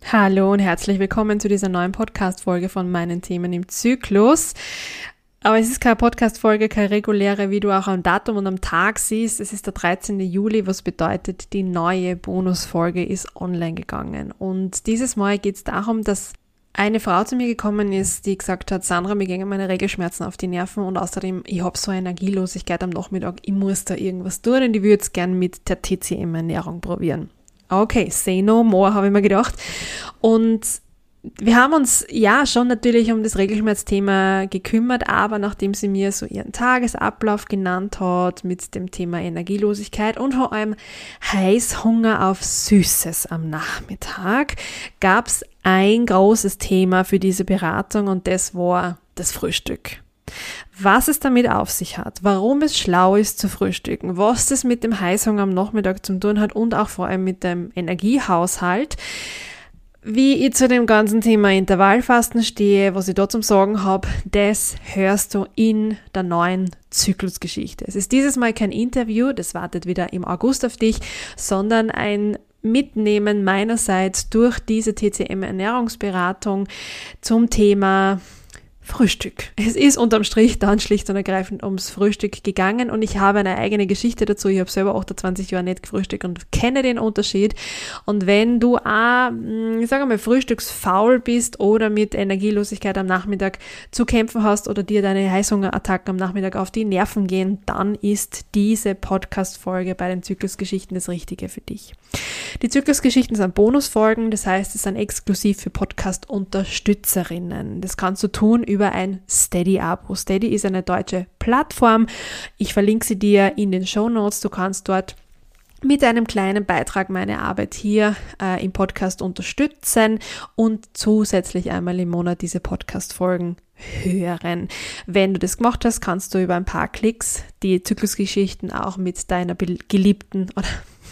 Hallo und herzlich willkommen zu dieser neuen Podcast-Folge von meinen Themen im Zyklus. Aber es ist keine Podcast-Folge, keine reguläre, wie du auch am Datum und am Tag siehst. Es ist der 13. Juli, was bedeutet, die neue Bonusfolge ist online gegangen. Und dieses Mal geht es darum, dass eine Frau zu mir gekommen ist, die gesagt hat, Sandra, mir gingen meine Regelschmerzen auf die Nerven und außerdem, ich habe so eine Energielosigkeit am Nachmittag, ich muss da irgendwas tun und ich würde es gern mit der TCM-Ernährung probieren. Okay, say no more, habe ich mir gedacht. Und wir haben uns ja schon natürlich um das Regelschmerzthema gekümmert, aber nachdem sie mir so ihren Tagesablauf genannt hat mit dem Thema Energielosigkeit und vor allem Heißhunger auf Süßes am Nachmittag, gab es ein großes Thema für diese Beratung und das war das Frühstück. Was es damit auf sich hat, warum es schlau ist zu frühstücken, was das mit dem Heißhunger am Nachmittag zu tun hat und auch vor allem mit dem Energiehaushalt, wie ich zu dem ganzen Thema Intervallfasten stehe, was ich da zum Sagen habe, das hörst du in der neuen Zyklusgeschichte. Es ist dieses Mal kein Interview, das wartet wieder im August auf dich, sondern ein Mitnehmen meinerseits durch diese TCM-Ernährungsberatung zum Thema Frühstück. Es ist unterm Strich dann schlicht und ergreifend ums Frühstück gegangen und ich habe eine eigene Geschichte dazu. Ich habe selber 28 Jahre nicht gefrühstückt und kenne den Unterschied. Und wenn du auch, ich sage mal, frühstücksfaul bist oder mit Energielosigkeit am Nachmittag zu kämpfen hast oder dir deine Heißhungerattacken am Nachmittag auf die Nerven gehen, dann ist diese Podcast-Folge bei den Zyklusgeschichten das Richtige für dich. Die Zyklusgeschichten sind Bonusfolgen, das heißt, es sind exklusiv für Podcast-Unterstützerinnen. Das kannst du tun über ein Steady-Abo. Steady ist eine deutsche Plattform. Ich verlinke sie dir in den Shownotes. Du kannst dort mit einem kleinen Beitrag meine Arbeit hier im Podcast unterstützen und zusätzlich einmal im Monat diese Podcast-Folgen hören. Wenn du das gemacht hast, kannst du über ein paar Klicks die Zyklusgeschichten auch mit deiner geliebten oder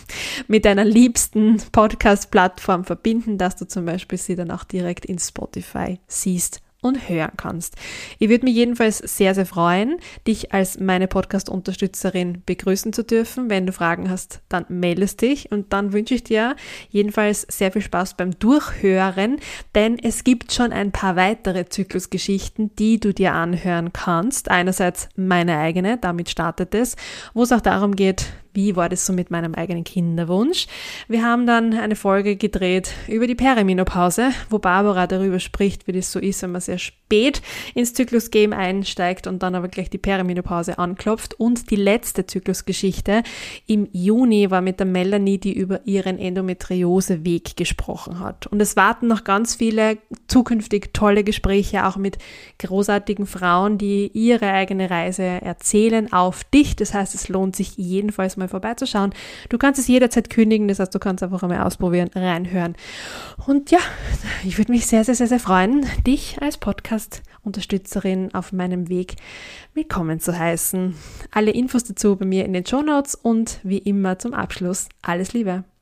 mit deiner liebsten Podcast-Plattform verbinden, dass du zum Beispiel sie dann auch direkt in Spotify siehst und hören kannst. Ich würde mich jedenfalls sehr, sehr freuen, dich als meine Podcast-Unterstützerin begrüßen zu dürfen. Wenn du Fragen hast, dann meldest dich und dann wünsche ich dir jedenfalls sehr viel Spaß beim Durchhören, denn es gibt schon ein paar weitere Zyklusgeschichten, die du dir anhören kannst. Einerseits meine eigene, damit startet es, wo es auch darum geht, wie war das so mit meinem eigenen Kinderwunsch? Wir haben dann eine Folge gedreht über die Perimenopause, wo Barbara darüber spricht, wie das so ist, wenn man sehr spät ins Zyklusgame einsteigt und dann aber gleich die Perimenopause anklopft. Und die letzte Zyklusgeschichte im Juni war mit der Melanie, die über ihren Endometrioseweg gesprochen hat. Und es warten noch ganz viele zukünftig tolle Gespräche, auch mit großartigen Frauen, die ihre eigene Reise erzählen auf dich. Das heißt, es lohnt sich jedenfalls mal vorbeizuschauen. Du kannst es jederzeit kündigen, das heißt, du kannst einfach einmal ausprobieren, reinhören. Und ja, ich würde mich sehr, sehr, sehr, sehr freuen, dich als Podcast-Unterstützerin auf meinem Weg willkommen zu heißen. Alle Infos dazu bei mir in den Shownotes und wie immer zum Abschluss alles Liebe.